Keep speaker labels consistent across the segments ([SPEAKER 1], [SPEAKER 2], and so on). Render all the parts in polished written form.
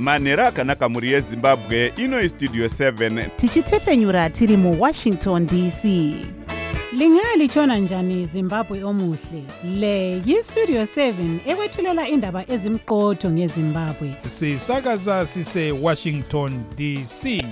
[SPEAKER 1] manhero akanaka muri yezimbabwe. Ino Studio 7
[SPEAKER 2] tichitefenyura tiri mu Washington DC.
[SPEAKER 3] Lingalitshona njani Zimbabwe omuhle? Le yi-Studio 7 ekwethulela indaba ezimqotho ngeZimbabwe.
[SPEAKER 4] Sisakaza sise Washington DC.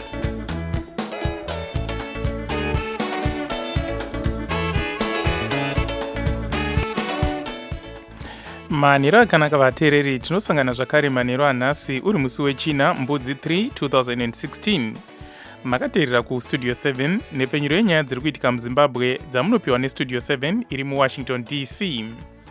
[SPEAKER 5] Manhero akanaka vateereri, tinosangana zvakare manhero anhasi uri musi wechina mbudzi 3 2016. Makateerera kuStudio 7 nepfenyuro yenyaya dziri kuitika muZimbabwe dzamunopiwa neStudio 7 iri muWashington DC.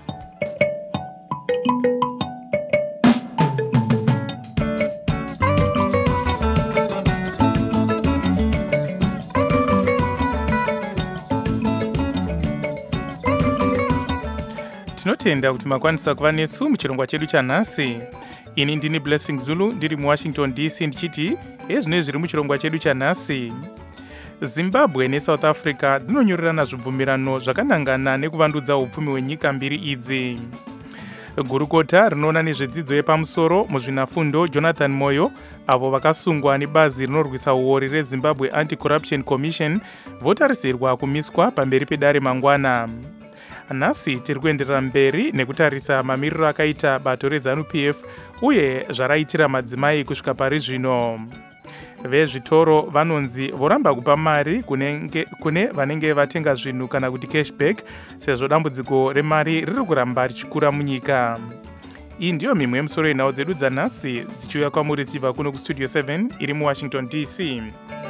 [SPEAKER 5] Tinotenda kuti makwanisa kuva nesu muchirongwa chedu chanhasi. Ini ndini Blessing Zulu ndiri muWashington DC ndichiti ezvino zviri muchirongwa chedu chanhasi. Zimbabwe neSouth Africa dzinonyorerana zvibvumirano zvakanangana nekuvandudza upfumi hwenyika mbiri idzi. Gurukota rinoona nezvedzidzo yepamusoro muzvinafundo Jonathan Moyo, avo vakasungwa nebazi rinorwisa uori reZimbabwe Anti-Corruption Commission, votarisirwa kumiswa pamberi pedare mangwana. Nhasi tiri kuenderera mberi nekutarisa mamiriro akaita bato reZANU-PF uye zvaraitira madzimai kusvika pari zvino. Vezvitoro vanonzi voramba kupa mari kune vanenge vatenga zvinhu kana kuti cashback, sezvo dambudziko remari riri kuramba richikura munyika. Iyi ndiyo mimwe yemusoro yenhau dzedu dzanhasi dzichiuya kwamuri tichibva kuno kuStudio 7 iri muWashington DC.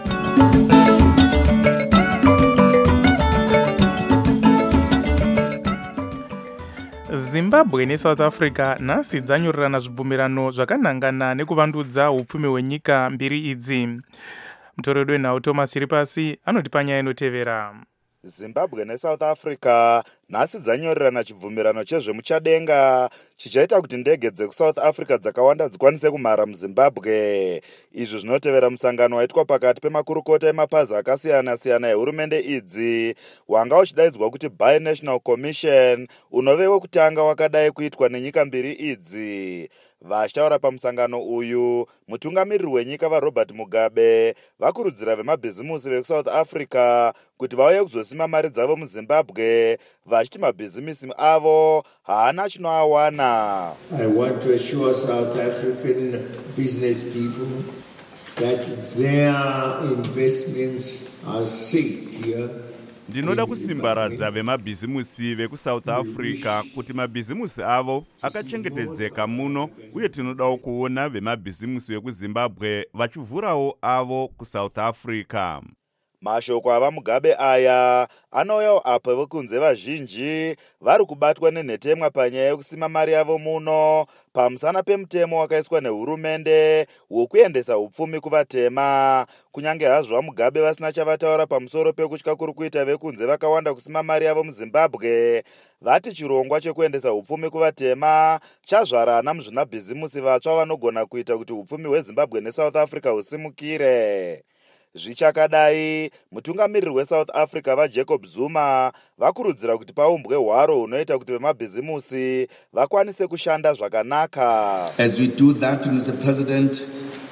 [SPEAKER 5] Zimbabwe neSouth Africa nhasi dzanyorerana zvibvumirano zvakanangana nekuvandudza upfumi hwenyika mbiri idzi. Mutoredo wenhau Thomas Chiripasi anotipa nyaya inotevera.
[SPEAKER 6] Zimbabwe neSouth Africa nhasi dzanyorerana chibvumirano chezvemuchadenga chichaita kuti ndege dzekuSouth Africa dzakawanda dzikwanise kumhara muZimbabwe. Izvi zvinotevera musangano waitwa pakati pemakurukota emapazi akasiyana-siyana ehurumende idzi, wanga uchidaidzwa kuti Bi-National Commission, unove wekutanga wakadai kuitwa nenyika mbiri idzi. Vachitaura pamusangano uyu, mutungamiriri wenyika vaRobert Mugabe vakurudzira vemabhizimusi vekuSouth Africa kuti vauye kuzosima mari dzavo muZimbabwe, vachiti mabhizimisi avo haana chinoawana.
[SPEAKER 7] I want to assure South African business people that their investments are safe here.
[SPEAKER 1] Ndinoda kusimbaradza vemabhizimusi vekuSouth Africa kuti mabhizimusi avo akachengetedzeka muno, uye tinodawo kuona vemabhizimusi vekuZimbabwe vachivhurawo avo kuSouth Africa.
[SPEAKER 6] Mashoko ava Mugabe aya anouyawo apo vokunze vazhinji vari kubatwa nenhetemwa panyaya yekusima mari yavo muno pamusana pemutemo wakaiswa nehurumende wokuendesa upfumi kuvatema. Kunyange hazvo vaMugabe vasina chavataura pamusoro pekutya kuri kuita vekunze vakawanda kusima mari yavo muZimbabwe, vati chirongwa chekuendesa upfumi kuvatema chazvarana muzvinabhizimusi vatsva vanogona kuita kuti upfumi hweZimbabwe neSouth Africa husimukire. Zvichakadai, mutungamiriri weSouth Africa vaJacob Zuma vakurudzira kuti paumbwe hwaro hunoita kuti vemabhizimusi vakwanise kushanda zvakanaka.
[SPEAKER 8] As we do that, Mr. President,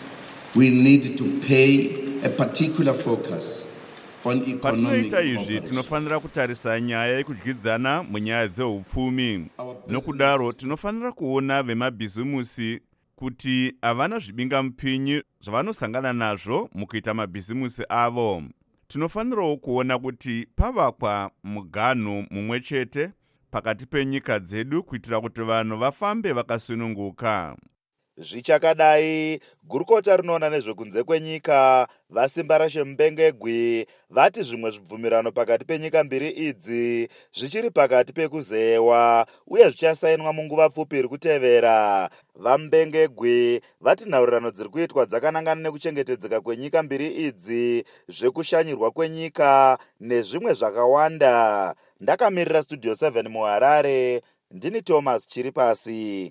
[SPEAKER 8] we need to pay a particular focus on economic
[SPEAKER 1] Patinoita izvi tinofanira kutarisa nyaya yekudyidzana munyaya dzeupfumi. Nokudaro tinofanira kuona vemabhizimusi kuti havana zvibingamupinyi zvavanosangana nazvo mukuita mabhizimusi avo. Tinofanirawo kuona kuti pavakwa muganhu mumwe chete pakati penyika dzedu kuitira kuti vanhu vafambe vakasununguka.
[SPEAKER 6] Zvichakadai, gurukota rinoona nezvekunze kwenyika vaSimbarashe Mbengegwi vati zvimwe zvibvumirano pakati penyika mbiri idzi zvichiri pakati pekuzewa uye zvichasainwa munguva pfupi iri kutevera. VaMbengegwi vati nhaurirano dziri kuitwa dzakanangana nekuchengetedzeka kwenyika mbiri idzi, zvekushanyirwa kwenyika nezvimwe zvakawanda. Ndakamirira Studio 7 muHarare, ndini Thomas Chiripasi.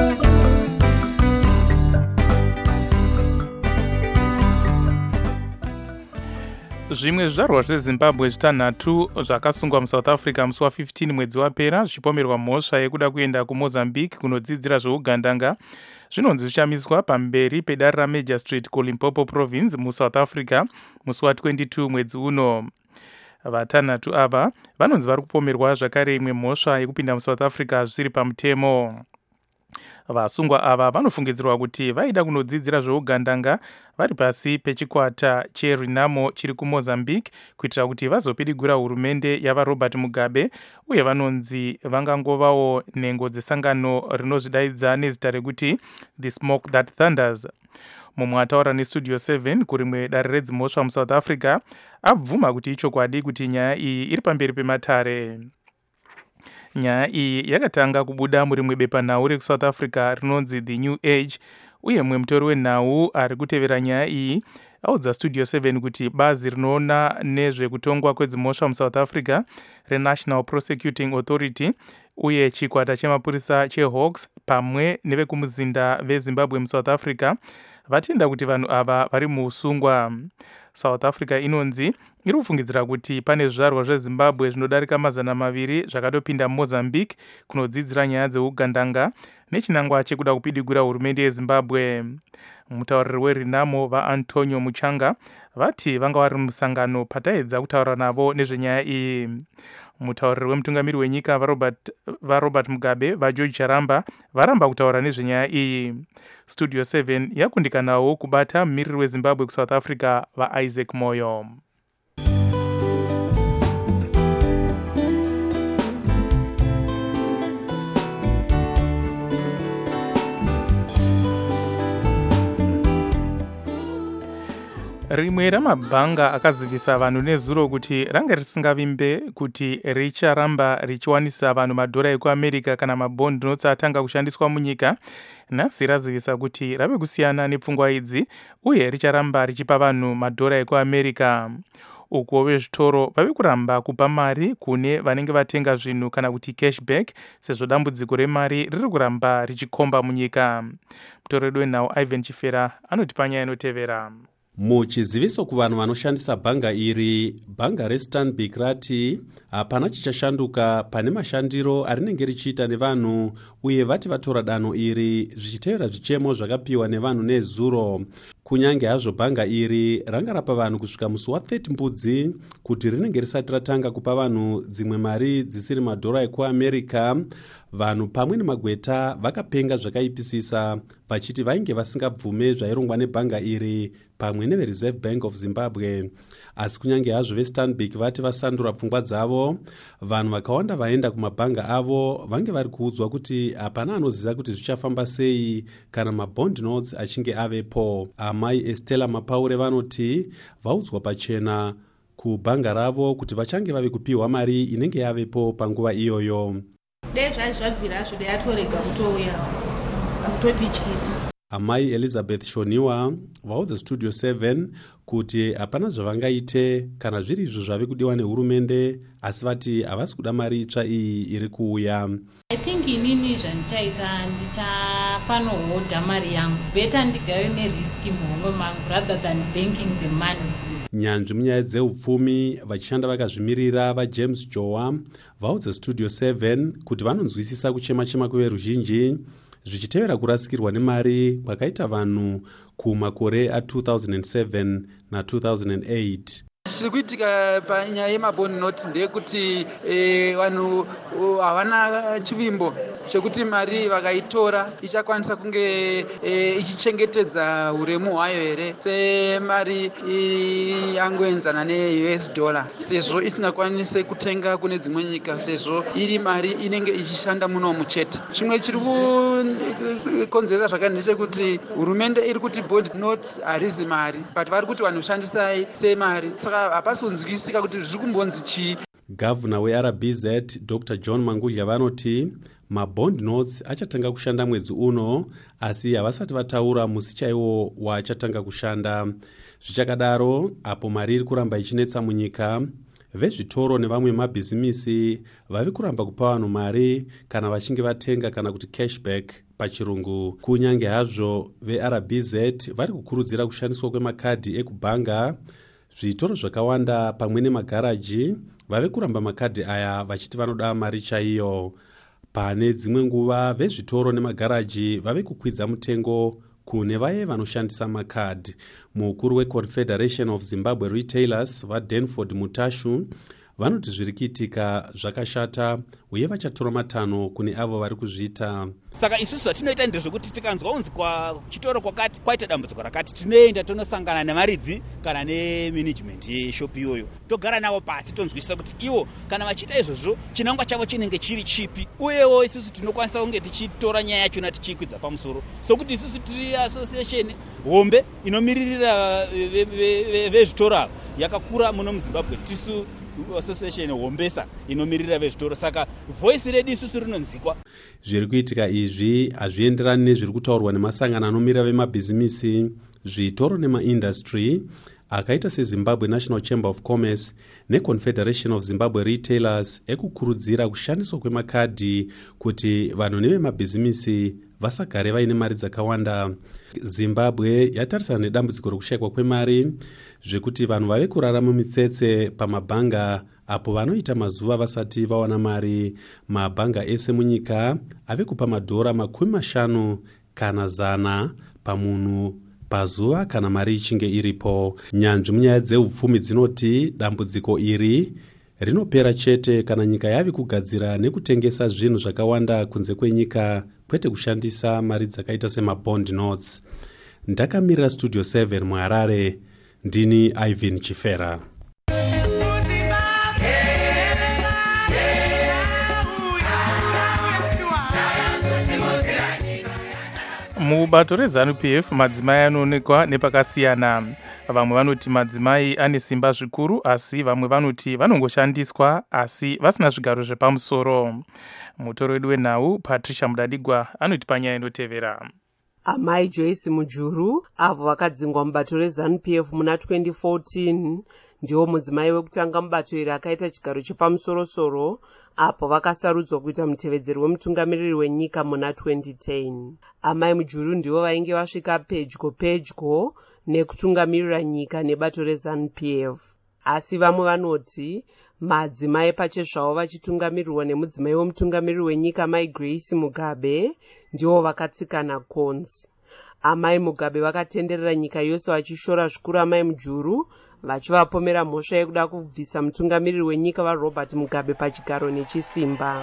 [SPEAKER 5] Zvimwe zvizvarwa zveZimbabwe zvitanhatu zvakasungwa muSouth Africa musi wa15 mwedzi wapera zvichipomerwa mhosva yekuda kuenda kuMozambique kunodzidzira zveugandanga zvinonzi zvichamiswa pamberi pedare raMajor Street kuLimpopo Province muSouth Africa musi wa22 mwedzi uno. Vatanhatu ava vanonzi vari kupomerwa zvakare imwe mhosva yekupinda muSouth Africa zvisiri pamutemo. Vasungwa ava vanofungidzirwa kuti vaida kunodzidzira zveugandanga vari pasi pechikwata cheRenamo chiri kuMozambique kuitira kuti vazopidigura hurumende yavaRobert Mugabe, uye vanonzi vangangovawo nhengo dzesangano rinozvidaidza nezita rekuti The Smoke That Thunders. Mumwe ataura neStudio 7 kurimwe dare redzimhosva muSouth Africa abvuma kuti ichokwadi kuti nyaya iyi iri pamberi pematare. Nyaya iyi yakatanga kubuda murimwe bepanhau rekuSouth Africa rinonzi The New Age, uye mumwe mutori wenhau ari kutevera nyaya iyi audza Studio 7 kuti bazi rinoona nezvekutongwa kwedzimhosva muSouth Africa reNational Prosecuting Authority uye chikwata chemapurisa cheHawks pamwe nevekumuzinda veZimbabwe muSouth Africa vatenda kuti vanhu ava vari muusungwa. South Africa inonzi iri kufungidzira kuti pane zvizvarwa zveZimbabwe zvinodarika 200 zvakatopinda muMozambique kunodzidzira nyaya dzeugandanga nechinangwa chekuda kupidigura hurumende yeZimbabwe. Mutauriri weRenamo vaAntonio Muchanga vati vanga vari musangano pataedza kutaura navo nezvenyaya iyi. Mutauriri wemutungamiri wenyika vaRobert Mugabe vaGeorge Charamba varamba kutaura nezvenyaya iyi. Studio 7 yakundikanawo kubata mumiriri weZimbabwe kuSouth Africa vaIsaac Moyo. Rimwe ramabhanga akazivisa vanhu nezuro kuti ranga risingavimbe kuti richaramba richiwanisa vanhu madhora ekuAmerica kana mabond notes atanga kushandiswa munyika, nhasi razivisa kuti rave kusiyana nepfungwa idzi uye richaramba richipa vanhu madhora ekuAmerica. Uko vezvitoro vave kuramba kupa mari kune vanenge vatenga zvinhu kana kuti cashback, sezvo dambudziko remari riri kuramba richikomba munyika. Mutoredo wenhau Ivan Chifera anoti panyaya inotevera.
[SPEAKER 9] Muchiziviso kuvanhu vanoshandisa bhanga iri, bhanga reStanbic rati hapana chichashanduka pane mashandiro arinenge richiita nevanhu, uye vati vatora danho iri zvichitevera zvichemo zvakapiwa nevanhu nezuro. Kunyange hazvo bhanga iri ranga rapa vanhu kusvika musi wa30 mbudzi kuti rinenge risati ratanga kupa vanhu dzimwe mari dzisiri madhora ekuAmerica, vanhu pamwe nemagweta vakapenga zvakaipisisa vachiti vainge vasingabvume zvairongwa nebhanga iri pamwe neveReserve Bank of Zimbabwe. Asi kunyange hazvo veStanbic vati vasandura pfungwa dzavo, vanhu vakawanda vaenda kumabhanga avo vange vari kuudzwa kuti hapana anoziva kuti zvichafamba sei kana mabond notes achinge avepo. Amai Estella Mapaure vanoti vaudzwa pachena kubhanga ravo kuti vachange vave kupiwa mari inenge yavepo panguva iyoyo.
[SPEAKER 2] Dai zvazvabvira zvo dai atorega kutouya akutotityisa.
[SPEAKER 9] Amai Elizabeth Shoniwa vaudza Studio 7 kuti hapana zvavangaite kana zviri izvo zvave kudiwa nehurumende, asi vati havasi kuda mari itsva iyi iri kuuya.
[SPEAKER 10] I think inini zvandichaita ndichafanohodha mari yangu, beta ndigare neriski muhomwe mangu rather than banking the money.
[SPEAKER 9] Nyanzvi munyaya dzeupfumi vachishanda vakazvimirira vaJames Jowa vaudza Studio 7 kuti vanonzwisisa kuchema-chema kweveruzhinji zvichitevera kurasikirwa nemari kwakaita vanhu kumakore a2007 na2008.
[SPEAKER 11] Zviri kuitika panyaya yemabond note ndeyekuti vanhu havana chivimbo chekuti mari vakaitora ichakwanisa kunge ichichengetedza uremu hwayo here, semari yangoenzana neUS dollar, sezvo isingakwanise kutenga kune dzimwe nyika, sezvo iri mari inenge ichishanda muno muchete. Chimwe chiri kukonzeresa zvakare ndechekuti hurumende iri kuti bond notes harizi mari, but vari kuti vanhu shandisai semari, saka hapasi kunzwisika kuti zviri kumbonzi chii.
[SPEAKER 9] Gavana weRBZ Dr. John Mangudya vanoti mabond notes achatanga kushanda mwedzi uno, asi havasati vataura musi chaiwo waachatanga kushanda. Zvichakadaro, apo mari iri kuramba ichinetsa munyika, vezvitoro nevamwe mabhizimisi vavi kuramba kupa vanhu mari kana vachinge vatenga kana kuti cashback pachirungu. Kunyange hazvo veRBZ vari kukurudzira kushandiswa kwemakadhi ekubhanga, zvitoro zvakawanda pamwe nemagaraji vave kuramba makadhi aya vachiti vanoda mari chaiyo. pane dzimwe nguva vezvitoro nemagaraji vave kukwidza mutengo kune vaye vanoshandisa makadhi. Mukuru weConfederation of Zimbabwe Retailers vaDanford Mutashu vanoti zviri kuitika zvakashata uye vachatora matanho kune avo vari kuzviita.
[SPEAKER 12] Saka isusu zvatinoita ndezvekuti tikanzwa unzi chitoro kwakati kwaita dambudziko rakati, tinoenda tonosangana nemaridzi kana nemanagement yeshopu iyoyo, togara navo pasi tonzwisisa kuti ivo kana vachiita izvozvo chinangwa chavo chinenge chiri chipi, uyewo isusu tinokwanisa kunge tichitora nyaya yachona tichiikwidza pamusoro, sokuti isusu tiri association hombe inomiririra vezvitoro avo yakakura muno muZimbabwe, tisu association hombesa inomirira vezvitoro, saka voice redu isusu rinonzikwa.
[SPEAKER 9] Zviri kuitika izvi hazvienderani nezviri kutaurwa nemasangano anomira vemabhizimisi, zvitoro nemaindustry akaita seZimbabwe National Chamber of Commerce neConfederation of Zimbabwe Retailers ekukurudzira kushandiswa kwemakadhi kuti vanhu nevemabhizimisi vasagare vaine mari dzakawanda. Zimbabwe yatarisana nedambudziko rokushayikwa kwemari zvekuti vanhu vave kurarama mitsetse pamabhanga apo vanoita mazuva vasati vawana mari. Mabhanga ese munyika ave kupa madhora $50 kana 100 pamunhu pazuva kana mari ichinge iripo. Nyanzvi munyaya dzeupfumi dzinoti dambudziko iri rinopera chete kana nyika yave kugadzira nekutengesa zvinhu zvakawanda kunze kwenyika, kwete kushandisa mari dzakaita semabond notes. Ndakamirira Studio 7 muHarare, ndini Ivan Chifera.
[SPEAKER 5] Mubato reZANU-PF madzimai anoonekwa nepakasiyana. Vamwe vanoti madzimai ane simba zvikuru, asi vamwe vanoti vanongoshandiswa asi vasina zvigaro zvepamusoro. Mutoro wedu wenhau Patricia Mudadigwa anoti panyaya inotevera.
[SPEAKER 13] Amai Joyce Mujuru avo vakadzingwa mubato reZANU-PF muna 2014 ndiwo mudzimai wekutanga mubato iri akaita chigaro chepamusoro-soro apo vakasarudzwa kuita mutevedzeri wemutungamiriri wenyika muna 2010. Amai Mujuru ndivo vainge vasvika pedyo nekutungamirira nyika nebato reZANU-PF. Asi vamwe vanoti madzimai pachezvavo vachitungamirirwa nemudzimai wemutungamiriri wenyika Mai Grace Mugabe ndivo vakatsikana konzi. Amai Mugabe vakatenderera nyika yose vachishora zvikuru Amai Mujuru, vachivapomera mhosva yekuda kubvisa mutungamiriri wenyika vaRobert Mugabe pachigaro nechisimba.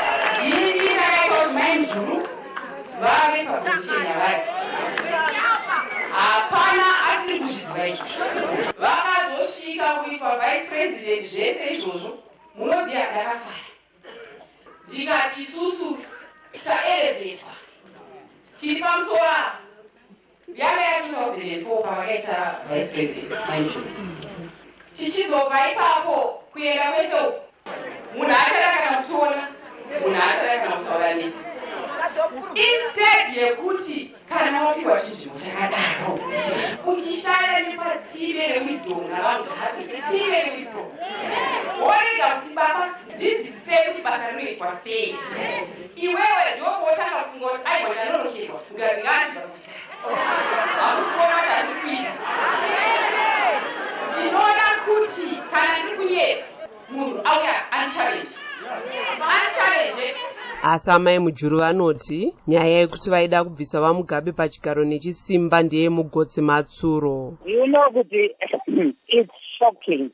[SPEAKER 14] Hapana asiri kuzviziva izvo. Vakazosvika kuitwa vice president zvese izvozvo, munoziva ndakafara. Ndikati isusu taelevetwa. Tiri pamusoro yanga ya 2004 pavakaita vice president. Tichizobva ipapo kuenda kwese munhu achada kana kutiona, munhu achada kana kutaura nesu. Instead yekuti kana wapiwa chinhu chakadaro uchishanda nepatsive rewisdom navanhu hapi tsive rewisdom worega kuti baba ndidzidzise kuti basa rinoitwa sei. Iwewe ndopotanga kufunga kuti aiwa ndanonokerwa ngaringati pakuchikara hamusikuona kuti handisikuita. Ndinoda kuti kana ndiri kunyera munhu auya anichallenge
[SPEAKER 13] Asi Amai Mujuru vanoti nyaya yekuti vaida kubvisa vaMugabe pachigaro nechisimba ndiye mugotsi matsuro.
[SPEAKER 15] You know kuti it's shocking.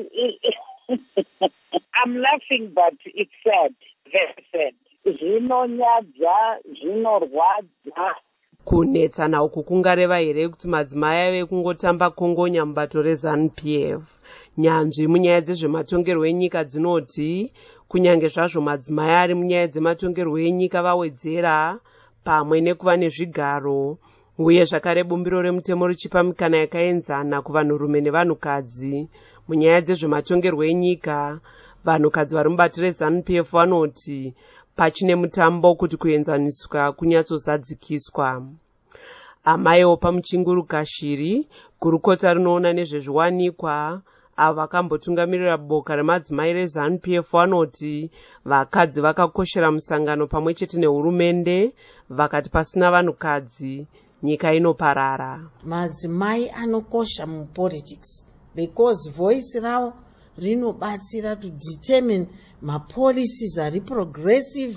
[SPEAKER 15] I'm laughing but it's sad, very sad. Zvinonyadza, zvinorwadza.
[SPEAKER 13] Kunetsana uku kungareva here kuti madzimai ave kungotamba kongonya mubato reZANU-PF. Nyanzvi munyaya dzezvematongerwo enyika dzinoti kunyange zvazvo madzimai ari munyaya dzematongerwo enyika vawedzera pamwe nekuva nezvigaro, uye zvakare bumbiro remutemo richipa mikana yakaenzana kuvanhurume nevanhukadzi munyaya dzezvematongerwo enyika, vanhukadzi vari mubato reZANU-PF vanoti pachine mutambo kuti kuenzaniswa kunyatsozadzikiswa. Amaiwo pamuchinguru Kashiri, gurukota rinoona nezvezviwanikwa avo vakambotungamirira boka remadzimai reZANU-PF vanoti vakadzi vakakoshera musangano pamwe chete nehurumende, vakati pasina vanhukadzi nyika inoparara.
[SPEAKER 16] Madzimai anokosha mupolitics because voice ravo rinobatsira to determine mapolicies ari progressive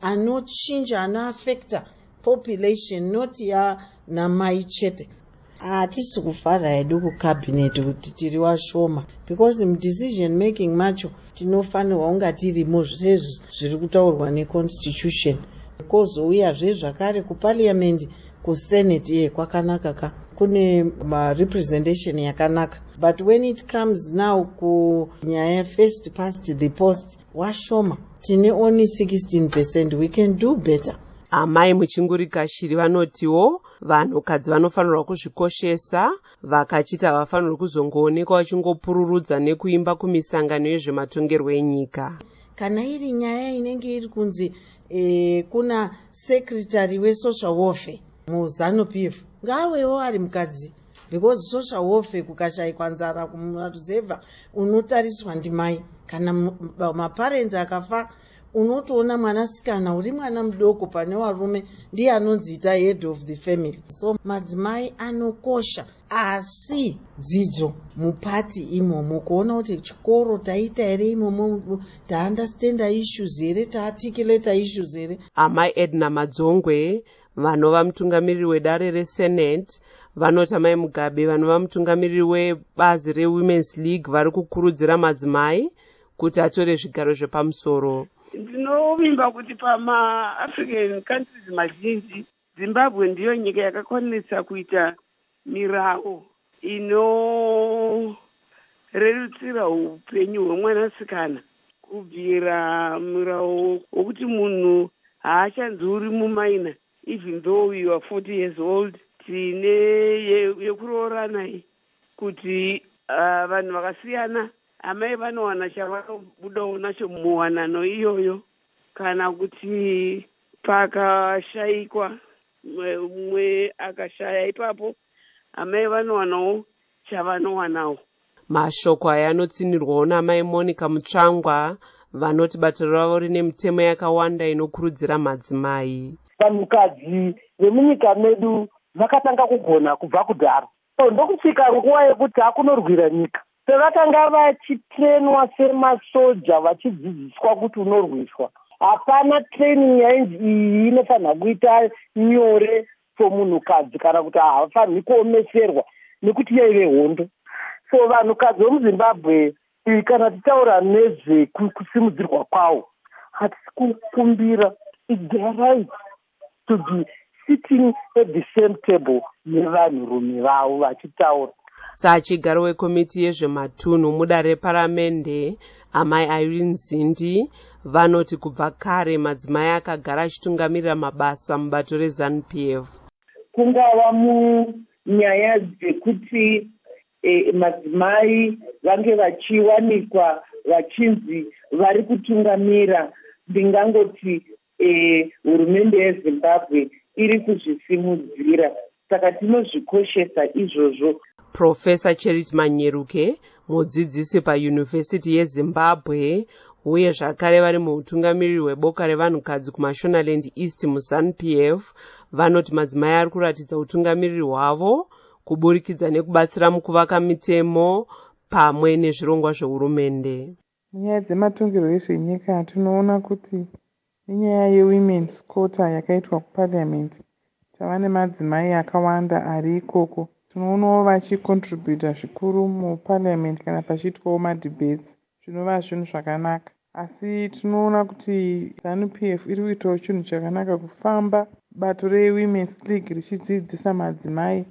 [SPEAKER 16] anochinja anoafecta population not yanamai chete. Hatisi kufara hedu kucabinet kuti tiri washoma because decision making macho tinofanirwa kunga tirimo sezvo zviri kutaurwa neconstitution. Kozouya zvakare kuparliament kusenate kwakanaka ka kune representation yakanaka, but when it comes now kunyaya first past the post washoma, tine only 16%. We can do better.
[SPEAKER 13] Amai muchingurika shiri vanotiwo vanhukadzi vanofanirwa kuzvikoshesa, vakachita havafanirwi kuzongoonekwa vachingopururudza nekuimba kumisangano yezvematongerwo enyika.
[SPEAKER 16] Kana iri nyaya inenge iri kunzi kuna secretary wesocial warfare muZANU-PF ngaawewo ari mukadzi, because social warfare kukashayikwa nzara kumaruzevha unotariswa ndimai. Kana maparents akafa unotoona mwanasikana uri mwana mudoko pane varume ndiye anonzi ita head of the family. So madzimai anokosha, asi dzidzo mupati imomo kuona kuti chikoro taita here imomo, taandastanda issues here, taarticulata issues here.
[SPEAKER 13] Amai Edna Madzongwe vanova mutungamiriri wedare resenate vanoti Amai Mugabe vanova mutungamiriri webazi reWomen's League vari kukurudzira madzimai kuti atore zvigaro zvepamusoro.
[SPEAKER 17] Ndinovimba kuti pama-African countries mazhinji Zimbabwe ndiyo nyika yakakwanisa kuita mirau inorerutsira upenyu hwemwanasikana, kubvira mirau wokuti munhu haachanzi uri mumaina even though you are 40 years old. Tine yekuroorana kuti vanhu vakasiyana amai vanowana chavanobudawo nacho muwanano iyoyo, kana kuti pakashayikwa mumwe akashaya ipapo amai vanowanawo chavanowanawo.
[SPEAKER 13] Mashoko aya anotsinirwawo naMai Monica Mutsvangwa vanoti bato ravo rine mitemo yakawanda inokurudzira madzimai.
[SPEAKER 15] Vanhukadzi vemunyika medu vakatanga kugona kubva kudhara, ndokusvika nguva yekuti akunorwira nyika. Pevakanga vachitrenwa semasoja vachidzidziswa kuti unorwiswa, hapana training yainzi iyi inofanira kuita nyore somunhukadzi kana kuti havafaniri kuomeserwa nekuti yaive hondo. So vanhukadzi vemuZimbabwe kana titaura nezvekusimudzirwa kwavo, hatisi kukumbira, it's their right to be sitting at the same table nevanhurume vavo vachitaura.
[SPEAKER 13] Sachigaro wekomiti yezvematunhu mudare reparamende Amai Irene Zindi vanoti kubva kare madzimai akagara achitungamirira mabasa mubato reZANU-PF.
[SPEAKER 15] Kungava munyaya dzekuti madzimai vange vachiwanikwa vachinzi vari kutungamira, ndingangoti hurumende yeZimbabwe iri kuzvisimudzira, saka tinozvikoshesa izvozvo.
[SPEAKER 13] Profesa Charity Manyeruke mudzidzisi paYunivhesiti yeZimbabwe uye zvakare vari muutungamiriri hweboka revanhukadzi kuMashonaland East muZANU-PF vanoti madzimai ari kuratidza utungamiriri hwavo kuburikidza nekubatsira mukuvaka mitemo pamwe nezvirongwa zvehurumende.
[SPEAKER 18] Munyaya dzematongerwo ezvenyika tinoona kuti nenyaya yeWomen's Quota yakaitwa kuParliament tava nemadzimai akawanda ari ikoko. Tinoonawo vachicontributa zvikuru muParliament kana pachiitwawo madebates, zvinova zvinhu zvakanaka. Asi tinoona kuti ZANU-PF iri kuitawo chinhu chakanaka kufamba bato reWomen's League richidzidzisa madzimai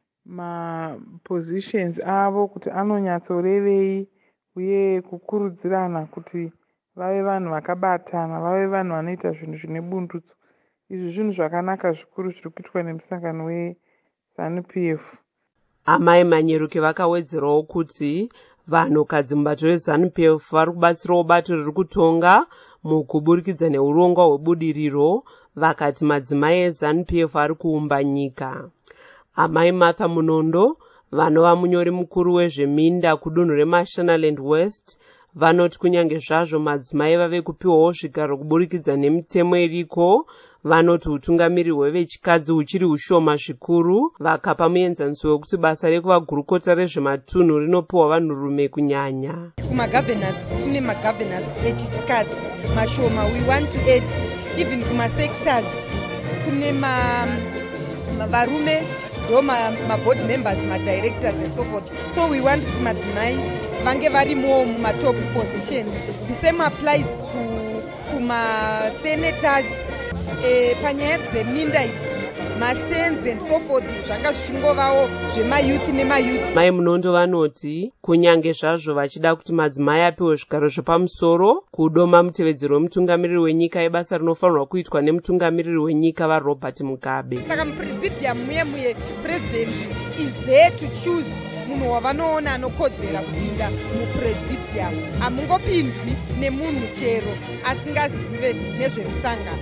[SPEAKER 18] mapositions avo kuti anonyatsorevei uye kukurudzirana kuti vave vanhu vakabatana, vave vanhu vanoita zvinhu zvine bundutso. Izvi zvinhu zvakanaka zvikuru zviri kuitwa nemusangano weZANU-PF.
[SPEAKER 13] Amai Manyeruke vakawedzerawo kuti vanhukadzi mubato reZANU-PF vari kubatsirawo bato riri kutonga mukuburikidza neurongwa hwebudiriro, vakati madzimai eZANU-PF ari kuumba nyika. Amai Martha Munondo vanova munyori mukuru wezveminda kudunhu reMashonaland West vanoti kunyange zvazvo madzimai vave kupiwawo zvigaro kuburikidza nemitemo iriko, vanoti utungamiriri hwevechikadzi huchiri ushoma zvikuru, vakapa muenzaniso wekuti basa rekuvagurukota rezvematunhu rinopiwa vanhurume kunyanya.
[SPEAKER 19] Kumagavenasi kune magavenasi echikadzi mashoma. We want to add even kumasectors kune varume ndo maboard members, madirectors and so forth. So we want kuti madzimai vange varimo mumatop positions. The same applies kumasenators, panyaya dzeminda idzi, mastands and so forth, zvanga zvichingovawo zvemayouth nemayouth.
[SPEAKER 13] Mai Munondo vanoti kunyange zvazvo vachida kuti madzimai apiwe zvigaro zvepamusoro, kudoma mutevedzero wemutungamiriri wenyika ibasa rinofanirwa kuitwa nemutungamiriri wenyika vaRobert Mugabe.
[SPEAKER 19] Saka mupresidium muye president is there to choose munhu wavanoona anokodzera kupinda mupresidium. Hamungopindwi nemunhu chero asingazive nezvemusangano.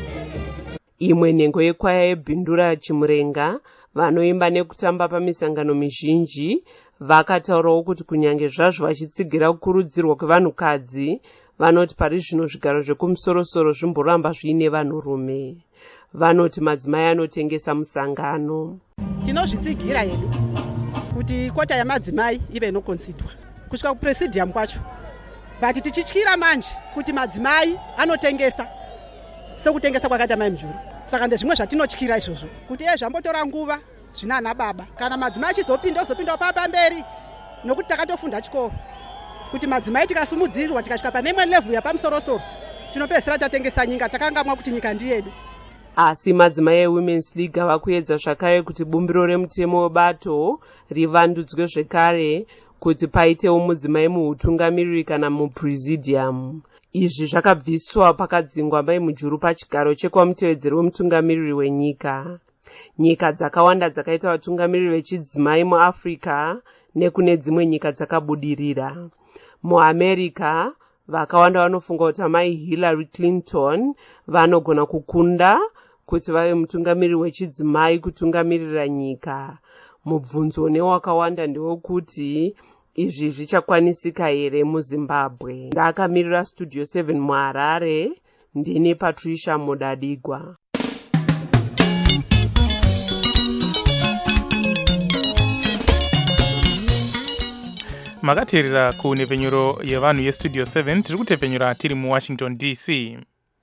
[SPEAKER 13] Imwe nhengo yekwaya yeBhindura Chimurenga vanoimba nekutamba pamisangano mizhinji vakataurawo kuti kunyange zvazvo vachitsigira kukurudzirwa kwevanhukadzi, vanoti pari zvino zvigaro zvekumusoro-soro zvimboramba zviine vanhurume. Vanoti madzimai anotengesa musangano.
[SPEAKER 20] Tinozvitsigira hedu kuti kota yamadzimai ive inokonsidwa kusvika kupresidium kwacho, but tichityira manje kuti madzimai anotengesa sekutengesa kwakaita Mai Mujuru. Saka ndezvimwe zvatinotyira izvozvo kuti zvambotora nguva zvinana baba kana madzimai achizopinda papa mberi, nokuti takatofunda chikoro kuti madzimai tikasumudzirirwa tikasvika pane imwe level yapamusoro-soro tinopedzisira tatengesa nyika, takangamwa kuti nyika ndiyedu.
[SPEAKER 13] Asi madzimai eWomen's League vakuedza zvakare kuti bumbiro remutemo webato rivandudzwe zvekare kuti paitewo mudzimai muhutungamiriri kana mupresidium. Izvi zvakabviswa pakadzingwa Mai Mujuru pachigaro chekwamutevedzeri wemutungamiriri wenyika. Nyika dzakawanda dzakaita vatungamiriri vechidzimai muAfrica nekune dzimwe nyika dzakabudirira. MuAmerica vakawanda vanofunga kuti Mai Hillary Clinton vanogona kukunda kuti vave mutungamiriri wechidzimai kutungamirira nyika. Mubvunzo newakawanda ndewekuti izvi zvichakwanisika here muZimbabwe. Ndakamirira Studio 7 muHarare, ndini Patricia Mudadigwa.
[SPEAKER 5] Makateerera kunhepfenyuro yevanhu yeStudio 7 tiri kutepfenyura tiri muWashington DC.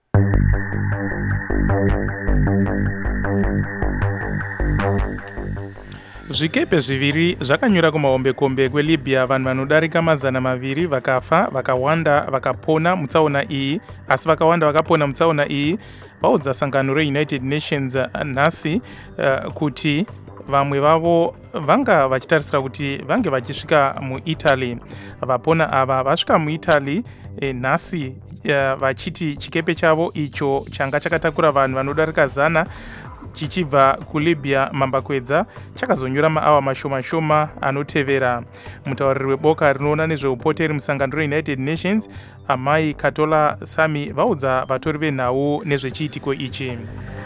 [SPEAKER 5] Zvikepe zviviri zvakanyura kumahombekombe kweLibya. Vanhu vanodarika 200 vakafa, vakawanda vakapona mutsaona iyi, asi vakawanda vakapona mutsaona iyi vaudza sangano reUnited Nations nhasi kuti vamwe vavo vanga vachitarisira kuti vange vachisvika muItaly. Vapona ava vasvika muItaly nhasi vachiti chikepe chavo icho changa chakatakura vanhu vanodarika 100 chichibva kuLibya mambakwedza chakazonyura maawa mashoma anotevera. Mutauriri weboka rinoona nezveupoteri musangano reUnited Nations Amai Katola Sami vaudza vatori venhau nezvechiitiko ichi.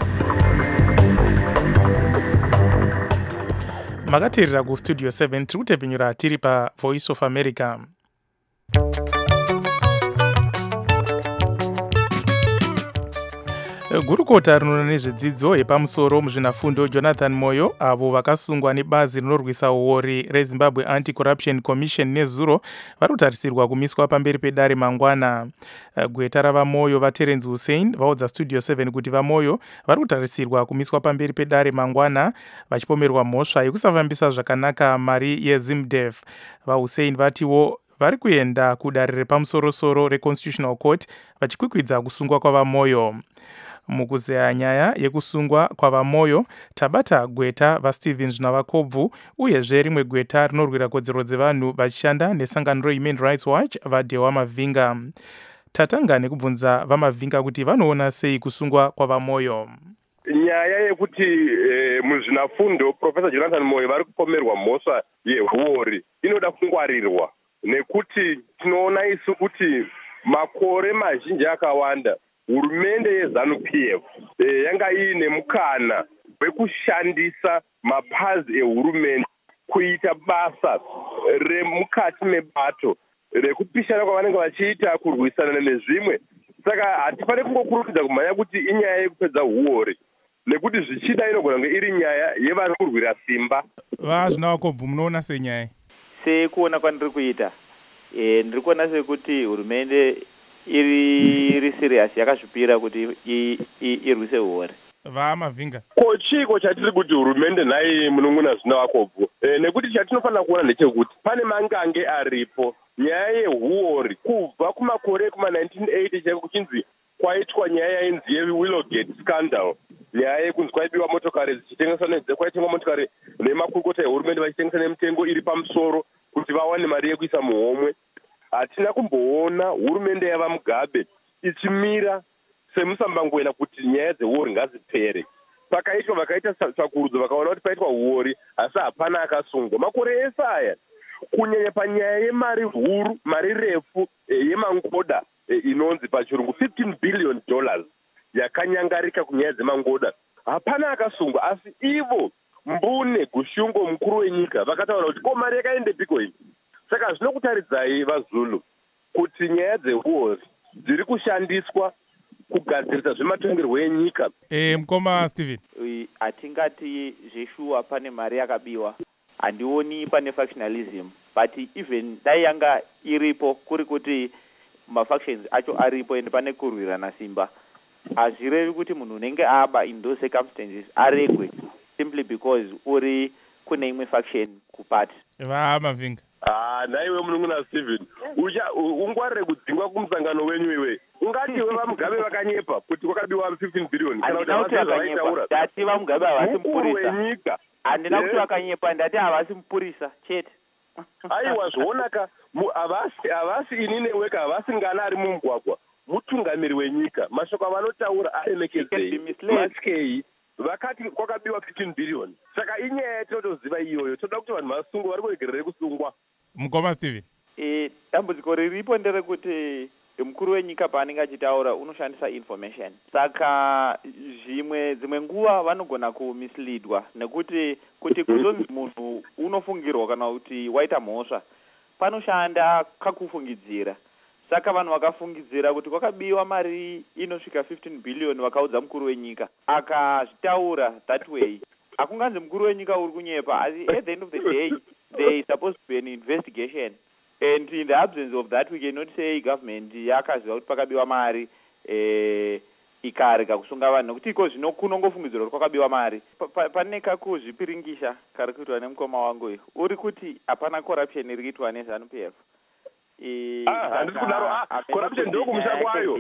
[SPEAKER 5] Makateerera kuStudio 7 tiri kutepfenyura tiri paVoice of America. Gurukota rinoona nezvedzidzo yepamusoro muzvinafundo Jonathan Moyo avo vakasungwa nebazi rinorwisa uori reZimbabwe Anti-Corruption Commission nezuro vari kutarisirwa kumiswa pamberi pedare mangwana. Gweta ravaMoyo vaTerence Hussein vaudza Studio 7 kuti vaMoyo vari kutarisirwa kumiswa pamberi pedare mangwana vachipomerwa mhosva yekusafambisa zvakanaka mari yeZimDef. VaHussein vatiwo vari kuenda kudare repamusoro-soro reConstitutional Court vachikwikwidza kusungwa kwavaMoyo. Mukuzeya nyaya yekusungwa kwavaMoyo tabata gweta vaStephen Navakobvu uyezve rimwe gweta rinorwira kodzero dzevanhu vachishanda nesangano reHuman Rights Watch vaDewa Mavhinga. Tatanga nekubvunza vaMavhinga kuti vanoona sei kusungwa kwavaMoyo.
[SPEAKER 21] Nyaya yekuti muzvinafundo Professor Jonathan Moyo vari kupomerwa mhosva yehuori inoda kungwarirwa, nekuti tinoona isu kuti makore mazhinji akawanda hurumende yeZANU-PF yanga iine mukana wekushandisa mapazi ehurumende kuita basa remukati mebato rekupishana kwavanenge vachiita kurwisana nezvimwe. Saka hatifaniri kungokurukidza kumhanya kuti inyaya yekupedza huori, nekuti zvichida inogona kunge iri nyaya yevari kurwira simba.
[SPEAKER 5] VaZvinawakobvu munoona senyaya
[SPEAKER 22] sekuona kwandiri kuita ndiri kuona sekuti hurumende
[SPEAKER 3] iri serious yakazvipira kuti irwise huori.
[SPEAKER 4] Vamavhinga.
[SPEAKER 21] Ko chiko chatiri kuti hurumende nhai munun'una zvino vakobvo. Nekuti chatinofanira kuona ndechekuti pane mangange aripo nyaya yehuori kubva kumakore kuma1980 chaiko kuchinzi kwaitwa nyaya yainzi yeWillowgate scandal. Nyaya yekunzi kwaibiwa motokari dzichitengeswa kwaitengwa motokari nemakurukota ehurumende vachitengesa nemitengo iri pamusoro kuti vawane mari yekuisa muhomwe. Hatina kumboona hurumende yava Mugabe ichimira semusambangoena kuti nyaya dzehuori ngadzipere. Pakaitwa vakaita sakurudzo vakaona kuti paitwa huori asi hapana akasungwa. Makore ese aya kunyanya panyaya yemari huru, mari refu yemangoda inonzi pachirungu $15 billion yakanyangarika kunyaya dzemangoda hapana akasungwa. Asi ivo Mbune Gushungo mukuru wenyika vakataura kuti ko mari yakaendepiko iyi. Saka zvinokutaridzai vaZulu kuti nyaya dzehuori dziri kushandiswa kugadzirisa zvematongerwo enyika.
[SPEAKER 4] Mukoma Steven.
[SPEAKER 3] Hatingati zveshuwa pane mari yakabiwa. Handioni pane factionalism, but even dai yanga iripo kuri kuti mafactions acho aripo ende pane kurwirana simba, hazvirevi kuti munhu unenge aba in those circumstances aregwe simply because uri kune imwe faction kupati.
[SPEAKER 4] Vamavhinga.
[SPEAKER 21] Naiwe munun'una Steven, ungwarire kudzingwa kumusangano wenyu iwe. Ungati we vaMugabe vakanyepa kuti kwakabiwa $15 billion kana kuti
[SPEAKER 3] vakanyepa. Ndati vaMugabe havasi mupurisa. Handina kuti vakanyepa, ndati havasi mupurisa chete.
[SPEAKER 21] Aiwa zvoonaka havasi inini weka havasi ngana ari mumugwagwa. Mutungamiri wenyika. Mashoko avanotaura aremekedzei. Matyei. Vakati kwakabiwa $15 billion. Saka inyaya yatinotoziva iyoyo. Toda kuti vanhu vasungwa vari kuregerere kusungwa.
[SPEAKER 4] Mukoma Steven.
[SPEAKER 3] Dambudziko riripo nderekuti mukuru wenyika paanenge achitaura unoshandisa information. Saka dzimwe nguva vanogona kumisleadwa nekuti kuti kuzonzi munhu unofungirwa kana kuti waita mhosva panoshanda kakufungidzira. Saka vanhu vakafungidzira kuti kwakabiwa mari inosvika $15 billion vakaudza mukuru wenyika akazvitaura that way. Hakunganzi mukuru wenyika uri kunyepa, asi at the end of the day there is supposed to be an investigation, and in the absence of that we cannot say government yakaziva kuti pakabiwa mari ikarega kusunga vanhu nokuti iko zvino kunongofungidzirwa kuti kwakabiwa mari. Pane kakuzvipiringisha kari kuitwa nemukoma wangu uyu uri kuti hapana corruption iri kuitwa neZANU-PF.
[SPEAKER 21] Handisi kudaro corruption ndokumusha kwayo.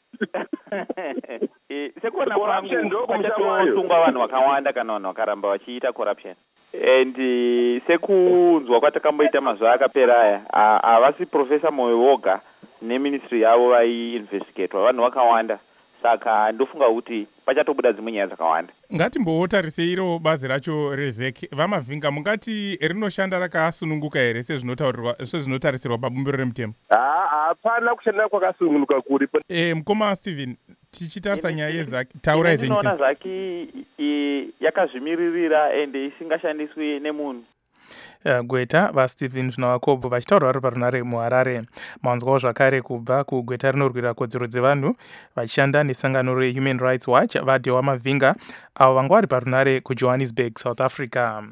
[SPEAKER 3] Sekuona kwachatosunga vanhu vakawanda kana vanhu vakaramba vachiita corruption. And sekunzwa kwatakamboita mazuva akapera aya havasi Professor Moyo woga neministry yavo vaiinvestigatwa vanhu vakawanda. Saka ndofunga kuti pachatobuda dzimwe nyaya dzakawanda.
[SPEAKER 4] Ngatimbotarisei iro bazi racho reZEC. Vamavhinga, mungati rinoshanda rakasununguka here sezvinotarisirwa pabumbiro remutemo?
[SPEAKER 21] Hapana kushanda kwakasununguka kuri.
[SPEAKER 4] Mukoma Steven, tichitarisa nyaya yeZAC, taurai zvenyika.
[SPEAKER 3] Ndinoona ZAC yakazvimiririra ende isingashandiswi nemunhu.
[SPEAKER 5] Gweta vaStephen Zvinawakobo vachitaura vari parunare muHarare. Mawanzwawo zvakare kubva kugweta rinorwira kodzero dzevanhu vachishanda nesangano reHuman Rights Watch vaDewa Mavhinga avo vanga vari parunare kuJohannesburg, South Africa.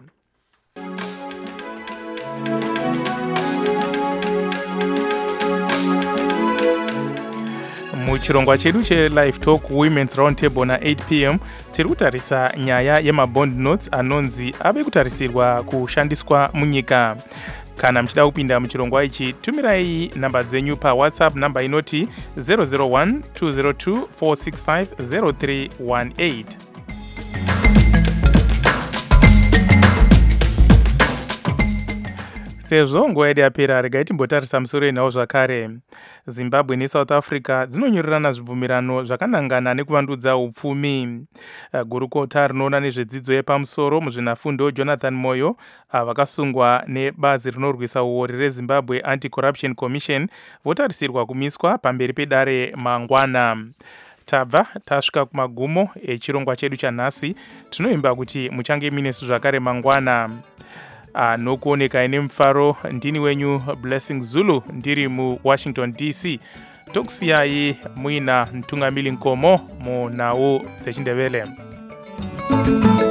[SPEAKER 5] Muchirongwa chedu cheLive Talk Women's Roundtable na8 p.m. tiri kutarisa nyaya yemabond notes anonzi ave kutarisirwa kushandiswa munyika. Kana mchida kupinda muchirongwa ichi, tumirai namba dzenyu pa WhatsApp namba inoti 001 202 465 0318. Sezvo nguva yedu yapera, regai timbotarisa musoro enhau zvakare. Zimbabwe neSouth Africa dzinonyorerana zvibvumirano zvakanangana nekuvandudza upfumi. Gurukota rinoona nezvedzidzo yepamusoro muzvinafundo Jonathan Moyo vakasungwa nebazi rinorwisa uori reZimbabwe Anti-Corruption Commission votarisirwa kumiswa pamberi pedare mangwana. Tabva tasvika kumagumo echirongwa chedu chanhasi. Tinoimba kuti muchange minesu zvakare mangwana. Nokuoneka ine mufaro, ndini wenyu Blessing Zulu ndiri muWashington DC. Tokusiyai muina Ntungamili Nkomo munhau dzechindevele.